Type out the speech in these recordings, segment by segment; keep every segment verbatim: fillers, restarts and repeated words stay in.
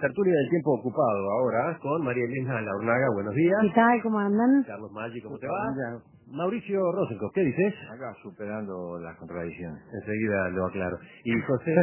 tertulia del tiempo ocupado ahora con María Elena Laurnaga. Buenos días. ¿Qué tal? ¿Cómo andan? Carlos Maggi, ¿cómo te va? Mauricio Rosenkopf, ¿qué dices? Acá superando las contradicciones. Enseguida lo aclaro. Y José,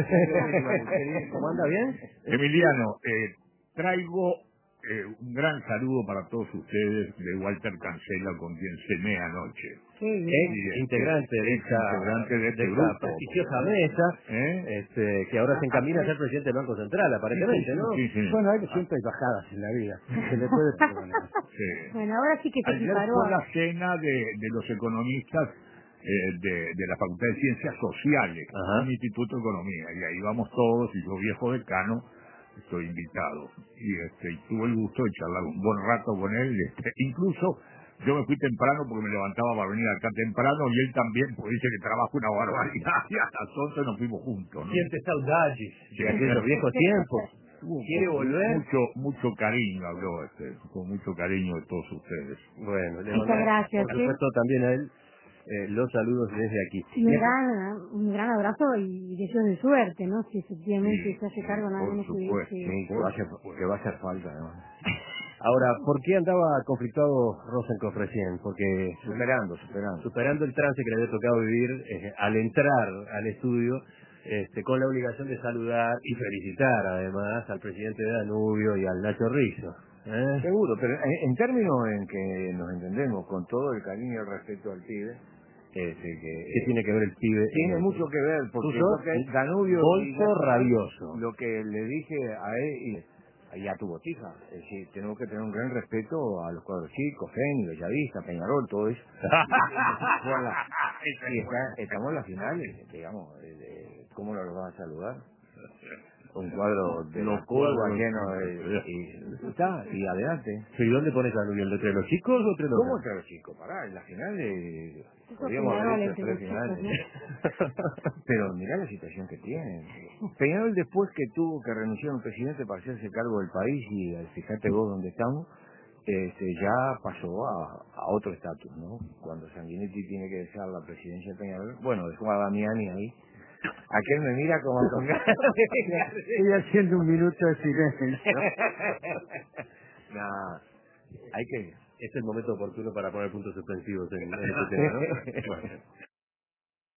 ¿cómo anda? ¿Bien? Emiliano, eh, traigo eh, un gran saludo para todos ustedes de Walter Cancela, con quien cené anoche. Qué bien. Ex integrante de esta, integrante de este de esta grupo. prestigiosa mesa, ¿Eh? este, que ahora se encamina a ser presidente del Banco Central, aparentemente, ¿no? Sí, sí. Bueno, hay siempre hay bajadas en la vida. Se le puede perdonar. Sí. Bueno, ahora sí que se Ayer equiparó. fue la cena de, de los economistas eh, de, de la Facultad de Ciencias Sociales, Ajá. un Instituto de Economía, y ahí vamos todos, y yo, viejo decano, estoy invitado. Y este y tuve el gusto de charlar un buen rato con él. Este, incluso yo me fui temprano porque me levantaba para venir acá temprano, y él también, pues dice que trabaja una barbaridad, y a las once nos fuimos juntos, ¿no? Siente saudades Sí. de aquellos viejos tiempos. Tuvo ¿Quiere mucho, volver? Mucho, mucho cariño habló, este, con mucho cariño de todos ustedes. Bueno, le Muchas mandamos, gracias, por sí. supuesto, también a él eh, los saludos desde aquí. Sí, un gran, un gran abrazo y deseos de suerte, ¿no? Si efectivamente Sí, se hace sí, cargo nada por menos que de supuesto. este- Sí, que va a hacer, que va a hacer falta, ¿no? Ahora, ¿por qué andaba conflictuado Rosenkopf recién? Porque Superando, superando. superando el trance que le había tocado vivir eh, al entrar al estudio, este, con la obligación de saludar y felicitar además al presidente de Danubio y al Nacho Rizzo. ¿eh? Seguro, pero en, en términos en que nos entendemos, con todo el cariño y el respeto al pibe, este, que, ¿Qué tiene que ver el pibe? tiene en mucho esto? que ver, porque Tú sos lo que Danubio y bolso rabioso. lo que le dije a él y, y a tu botija, es decir, tenemos que tener un gran respeto a los cuadros chicos, Feni, Bellavista, Peñarol, todo eso. Bueno, y está- estamos en la final, y, digamos, eh, eh, ¿cómo no los vas a saludar? Un cuadro de Los la curva cuadros. lleno de... Y, está, y adelante. ¿Y dónde pones a Danubio? ¿Entre los chicos o entre los ¿Cómo grandes? entre los chicos? Pará, en la final de... Eso Podríamos Peñarol haber hecho entre tres los chicos, finales. ¿no? Pero mirá la situación que tienen. Peñarol, después que tuvo que renunciar a un presidente para hacerse cargo del país, y eh, fíjate vos dónde estamos, este, ya pasó a, a otro estatus, ¿no? Cuando Sanguinetti tiene que dejar la presidencia de Peñarol, bueno, dejó a Damiani ahí. Aquel me mira como con ganas de... Estoy haciendo un minuto de silencio. Nah, hay que... Es el momento oportuno para poner puntos suspensivos en, en este tema, ¿no? Bueno.